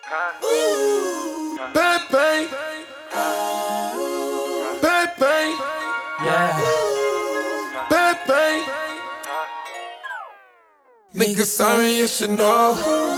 Bang, bang. Bang, bang. Yeah. Bang, bang. Nigga, sorry, you should know.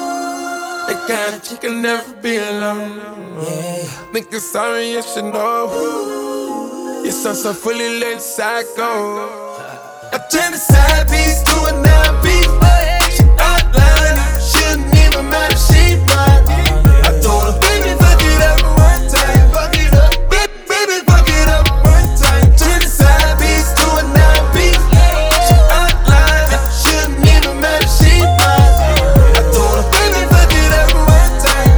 That kind of chick can never be alone. Nigga, sorry, you should know. You're so fully let psycho. I turn the side piece to a nine piece. She outline it, shouldn't even matter, she mine. I told her, baby, fuck it up one time. Fuck it up, baby, fuck it up one time. Turn the side piece to a nine piece. She outline it, shouldn't even matter, she mine. I told her, baby, fuck it up one time.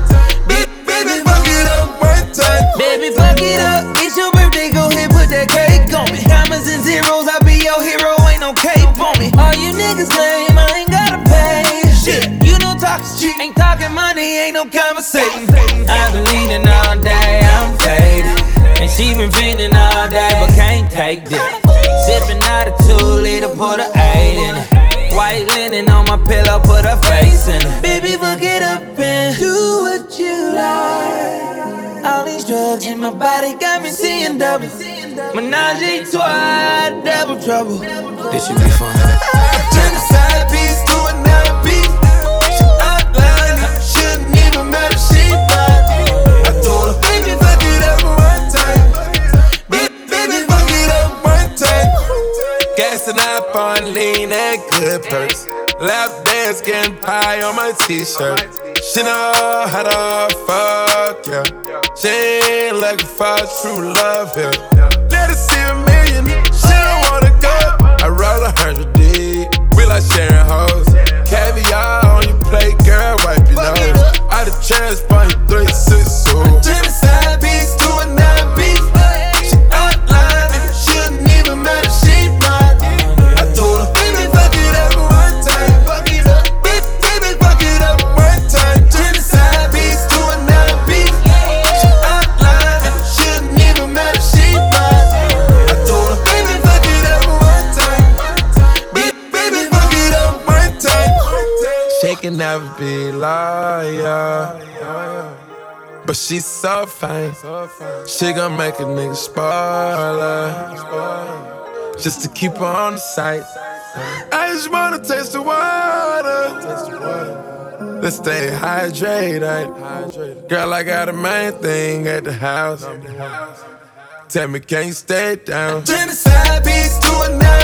Baby, fuck it up one time. Baby, fuck it up. It's your birthday, go ahead, put that cake on me. Commas and zeros, I'll be your hero, ain't no cape on me. All you niggas lame, I ain't gotta pay. Shit, you don't talk shit, ain't talking money, ain't no conversation. I've been leaning all day, I'm faded. And she been feeling all day, but can't take this. Sipping out a 2-liter, put a 8 in it. White linen on my pillow, put her face in it. Baby, fuck it up and do what you like. All these drugs in my body got me seeing double. Menage a trois, double trouble. This should be fun. Turn the side piece to a nine piece. She outline it, shouldn't even matter, she mine. I told her, baby, fuck it up one time. Baby, fuck it up one time. Gassing up on lean and good perks. Lap dance, getting pie on my t-shirt. She know how to fuck, yeah. She ain't looking for true love here. Let her see a million, she don't wanna go. I roll 100 deep, we like sharing hoes. Caviar on your plate, girl, wipe your nose. Out of transport, you 3-6 so. Turn the side piece to a nine piece. She outline it, shouldn't even matter, she mine. I told her, baby, fuck it up one time. Fuck it up, baby, fuck it up one time. Turn the side piece to a nine piece. She outline it, shouldn't even matter, she mine. I told her, baby, fuck it up one time. Baby, fuck it up one time. She can never be loyal, but she's so fine. She gon' make a nigga spoiler, just to keep her on the site. I just wanna taste the water. Let's stay hydrated. Girl, I got a main thing at the house. Tell me, can you stay down? Turn the side piece to a nine.